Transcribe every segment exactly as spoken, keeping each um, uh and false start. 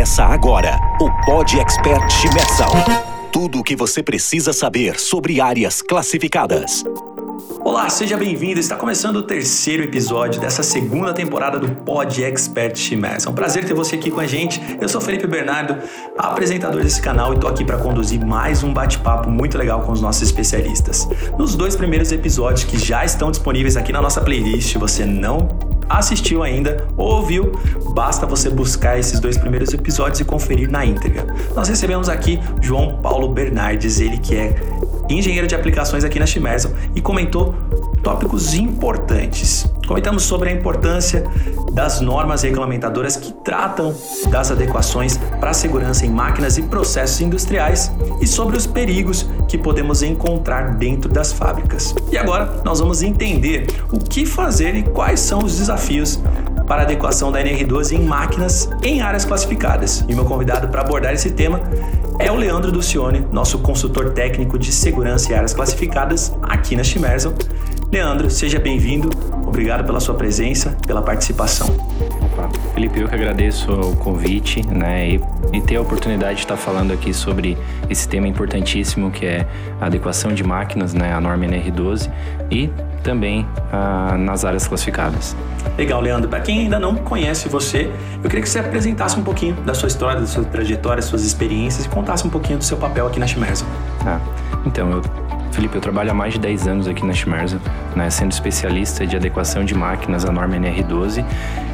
Começa agora o Pod Expert Chimersal. Tudo o que você precisa saber sobre áreas classificadas. Olá, seja bem-vindo. Está começando o terceiro episódio dessa segunda temporada do Pod Expert Chimersal. É um prazer ter você aqui com a gente. Eu sou Felipe Bernardo, apresentador desse canal, e estou aqui para conduzir mais um bate-papo muito legal com os nossos especialistas. Nos dois primeiros episódios que já estão disponíveis aqui na nossa playlist, você não assistiu ainda ou ouviu, basta você buscar esses dois primeiros episódios e conferir na íntegra. Nós recebemos aqui João Paulo Bernardes, ele que é engenheiro de aplicações aqui na Chimersal, e comentou tópicos importantes. Comentamos sobre a importância das normas regulamentadoras que tratam das adequações para a segurança em máquinas e processos industriais e sobre os perigos que podemos encontrar dentro das fábricas. E agora nós vamos entender o que fazer e quais são os desafios para a adequação da N R doze em máquinas em áreas classificadas. E meu convidado para abordar esse tema é o Leandro Ducione, nosso consultor técnico de segurança em áreas classificadas aqui na Chimersal. Leandro, seja bem-vindo. Obrigado pela sua presença, pela participação. Opa, Felipe, eu que agradeço o convite, né, e, e ter a oportunidade de estar falando aqui sobre esse tema importantíssimo que é a adequação de máquinas, né, a norma N R doze e também ah, nas áreas classificadas. Legal, Leandro. Para quem ainda não conhece você, eu queria que você apresentasse um pouquinho da sua história, da sua trajetória, das suas experiências e contasse um pouquinho do seu papel aqui na Chimersal. Ah, então, eu, Felipe, eu trabalho há mais de dez anos aqui na Chimersal, né, sendo especialista de adequação de máquinas à norma N R doze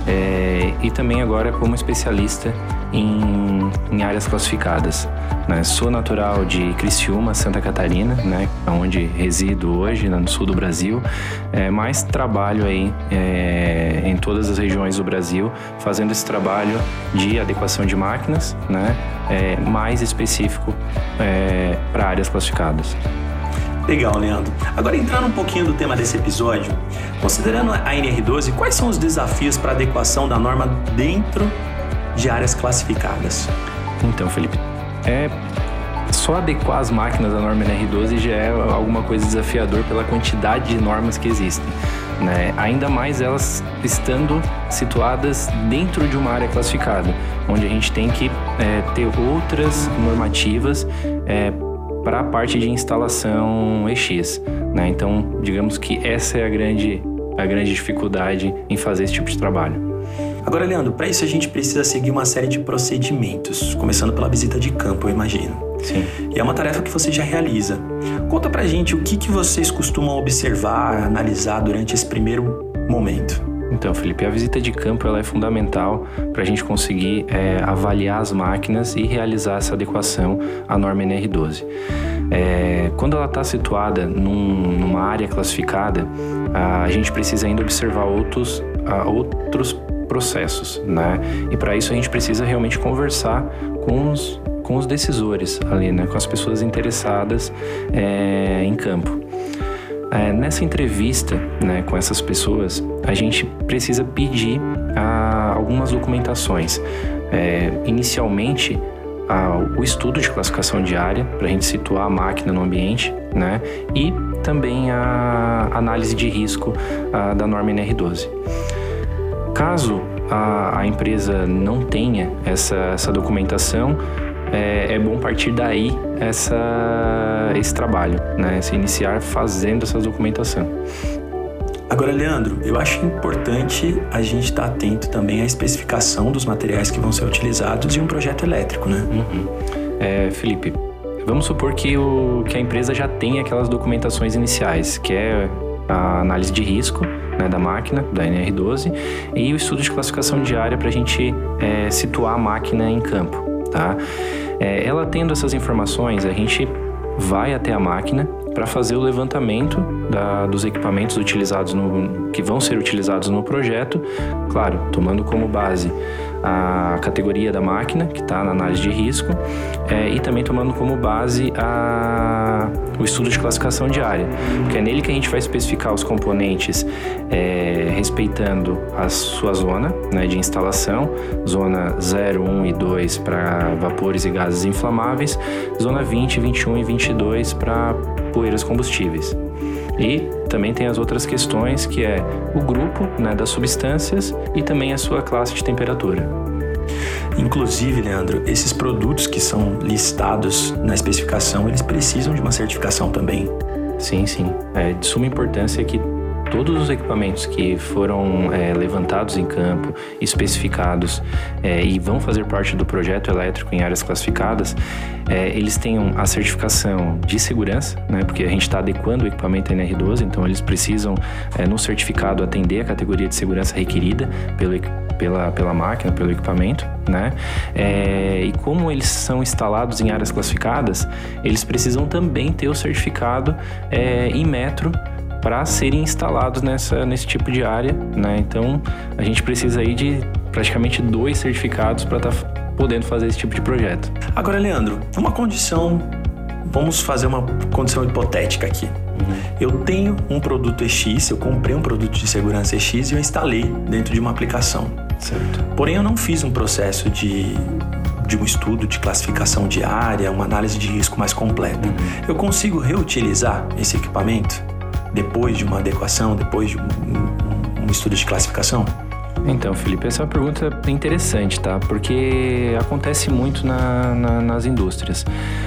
é, e também agora como especialista em, em áreas classificadas. Né. Sou natural de Criciúma, Santa Catarina, né, onde resido hoje, no sul do Brasil, é, mas trabalho aí é, em todas as regiões do Brasil, fazendo esse trabalho de adequação de máquinas, né, é, mais específico é, para áreas classificadas. Legal, Leandro. Agora, entrando um pouquinho do tema desse episódio, considerando a N R doze, quais são os desafios para a adequação da norma dentro de áreas classificadas? Então, Felipe, é só adequar as máquinas à norma N R doze já é alguma coisa desafiador pela quantidade de normas que existem, né? Ainda mais elas estando situadas dentro de uma área classificada, onde a gente tem que é, ter outras normativas é, para a parte de instalação E X, né? Então, digamos que essa é a grande, a grande dificuldade em fazer esse tipo de trabalho. Agora, Leandro, para isso a gente precisa seguir uma série de procedimentos, começando pela visita de campo, eu imagino. Sim. E é uma tarefa que você já realiza. Conta pra gente o que, que vocês costumam observar, analisar durante esse primeiro momento. Então, Felipe, a visita de campo ela é fundamental para a gente conseguir é, avaliar as máquinas e realizar essa adequação à norma N R doze. É, quando ela está situada num, numa área classificada, a, a gente precisa ainda observar outros, a, outros processos, né? E para isso a gente precisa realmente conversar com os, com os decisores ali, né? Com as pessoas interessadas é, em campo. É, nessa entrevista, né, com essas pessoas, a gente precisa pedir a, algumas documentações. É, inicialmente, a, o estudo de classificação de área, para a gente situar a máquina no ambiente, né, e também a análise de risco a, da norma N R doze. Caso a, a empresa não tenha essa, essa documentação, É, é bom partir daí essa, esse trabalho, né? Se iniciar fazendo essa documentação. Agora, Leandro, eu acho importante a gente estar atento também à especificação dos materiais que vão ser utilizados em um projeto elétrico, né? Uhum. É, Felipe, vamos supor que, o, que a empresa já tem aquelas documentações iniciais, que é a análise de risco, né, da máquina, da N R doze, e o estudo de classificação de área para a gente é, situar a máquina em campo. Tá? É, ela tendo essas informações, a gente vai até a máquina para fazer o levantamento da, dos equipamentos utilizados no, que vão ser utilizados no projeto, claro, tomando como base a categoria da máquina, que está na análise de risco, é, e também tomando como base a, o estudo de classificação de área, porque é nele que a gente vai especificar os componentes é, respeitando a sua zona, né, de instalação, zona zero, um e dois para vapores e gases inflamáveis, zona vinte, vinte e um e vinte e dois para poeiras combustíveis. E também tem as outras questões, que é o grupo, né, das substâncias e também a sua classe de temperatura. Inclusive, Leandro, esses produtos que são listados na especificação, eles precisam de uma certificação também. Sim, sim. É de suma importância que todos os equipamentos que foram é, levantados em campo, especificados é, e vão fazer parte do projeto elétrico em áreas classificadas, é, eles tenham a certificação de segurança, né, porque a gente está adequando o equipamento N R doze, então eles precisam, é, no certificado, atender a categoria de segurança requerida pelo, pela, pela máquina, pelo equipamento, né? É, e como eles são instalados em áreas classificadas, eles precisam também ter o certificado é, em metro para serem instalados nessa, nesse tipo de área, né? Então, a gente precisa aí de praticamente dois certificados para estar tá podendo fazer esse tipo de projeto. Agora, Leandro, uma condição, vamos fazer uma condição hipotética aqui. Uhum. Eu tenho um produto E X, eu comprei um produto de segurança E X e eu instalei dentro de uma aplicação. Certo. Porém, eu não fiz um processo de, de um estudo de classificação de área, uma análise de risco mais completa. Uhum. Eu consigo reutilizar esse equipamento depois de uma adequação, depois de um, um, um estudo de classificação? Então, Felipe, essa é uma pergunta interessante, tá? Porque acontece muito na, na, nas indústrias.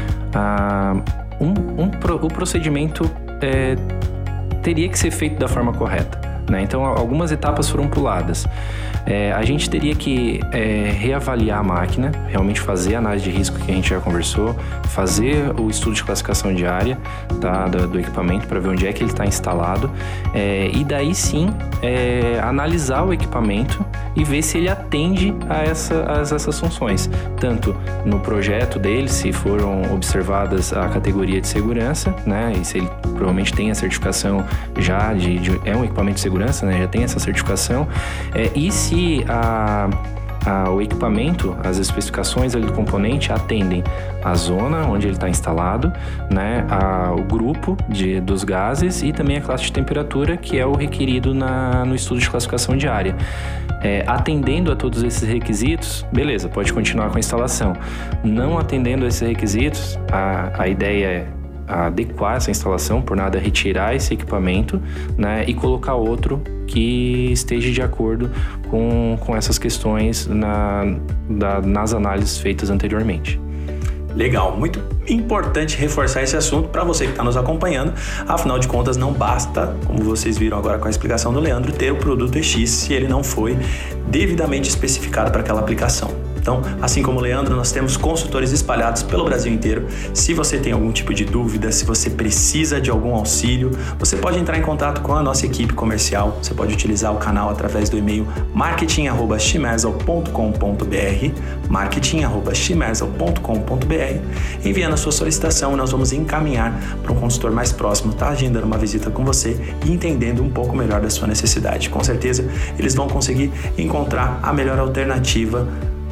Ah, um, um, o procedimento é, teria que ser feito da forma correta, né? Então, algumas etapas foram puladas. É, a gente teria que é, reavaliar a máquina, realmente fazer a análise de risco que a gente já conversou, fazer o estudo de classificação de área, tá, do, do equipamento para ver onde é que ele está instalado, é, e daí sim é, analisar o equipamento e ver se ele atende a, essa, a essas funções, tanto no projeto dele, se foram observadas a categoria de segurança, né, e se ele provavelmente tem a certificação já de, de é um equipamento de segurança, né, já tem essa certificação, é, e se Se a, a, o equipamento, as especificações ali do componente atendem a zona onde ele está instalado, né, a, o grupo de, dos gases e também a classe de temperatura, que é o requerido na, no estudo de classificação de área. É, atendendo a todos esses requisitos, beleza, pode continuar com a instalação. Não atendendo a esses requisitos, a, a ideia é adequar essa instalação, por nada retirar esse equipamento, né, e colocar outro que esteja de acordo com, com essas questões na, da, nas análises feitas anteriormente. Legal, muito importante reforçar esse assunto para você que está nos acompanhando. Afinal de contas, não basta, como vocês viram agora com a explicação do Leandro, ter o produto E X se ele não foi devidamente especificado para aquela aplicação. Então, assim como o Leandro, nós temos consultores espalhados pelo Brasil inteiro. Se você tem algum tipo de dúvida, se você precisa de algum auxílio, você pode entrar em contato com a nossa equipe comercial. Você pode utilizar o canal através do e-mail marketing arroba chimersal ponto com ponto b r, marketing arroba chimersal ponto com ponto b r, enviando a sua solicitação e nós vamos encaminhar para um consultor mais próximo, tá agendando uma visita com você e entendendo um pouco melhor da sua necessidade. Com certeza, eles vão conseguir encontrar a melhor alternativa,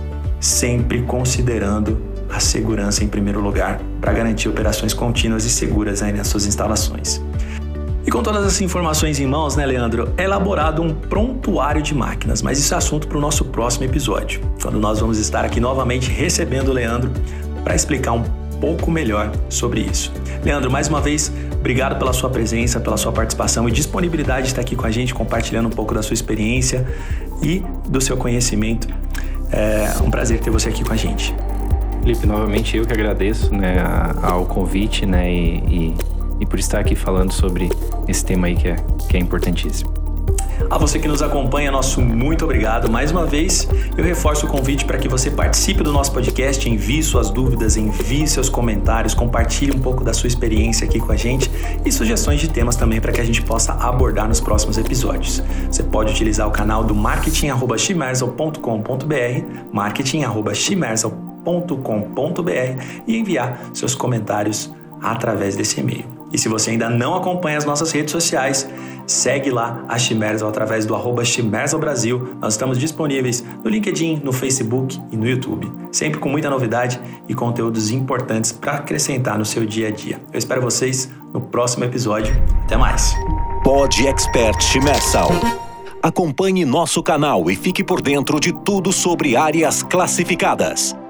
sempre considerando a segurança em primeiro lugar, para garantir operações contínuas e seguras aí nas suas instalações. E com todas essas informações em mãos, né, Leandro, é elaborado um prontuário de máquinas, mas isso é assunto para o nosso próximo episódio, quando nós vamos estar aqui novamente recebendo o Leandro para explicar um pouco melhor sobre isso. Leandro, mais uma vez, obrigado pela sua presença, pela sua participação e disponibilidade de estar aqui com a gente, compartilhando um pouco da sua experiência e do seu conhecimento. É um prazer ter você aqui com a gente. Felipe, novamente eu que agradeço, né, ao convite, né, e, e, e por estar aqui falando sobre esse tema aí que é, que é importantíssimo. A você que nos acompanha, nosso muito obrigado. Mais uma vez, eu reforço o convite para que você participe do nosso podcast, envie suas dúvidas, envie seus comentários, compartilhe um pouco da sua experiência aqui com a gente e sugestões de temas também para que a gente possa abordar nos próximos episódios. Você pode utilizar o canal do marketing arroba chimersal ponto com ponto b r, marketing arroba chimersal ponto com ponto b r e enviar seus comentários através desse e-mail. E se você ainda não acompanha as nossas redes sociais, segue lá a Chimersal através do arroba Chimersal Brasil. Nós estamos disponíveis no LinkedIn, no Facebook e no YouTube. Sempre com muita novidade e conteúdos importantes para acrescentar no seu dia a dia. Eu espero vocês no próximo episódio. Até mais! Pod Expert Chimersal. Acompanhe nosso canal e fique por dentro de tudo sobre áreas classificadas.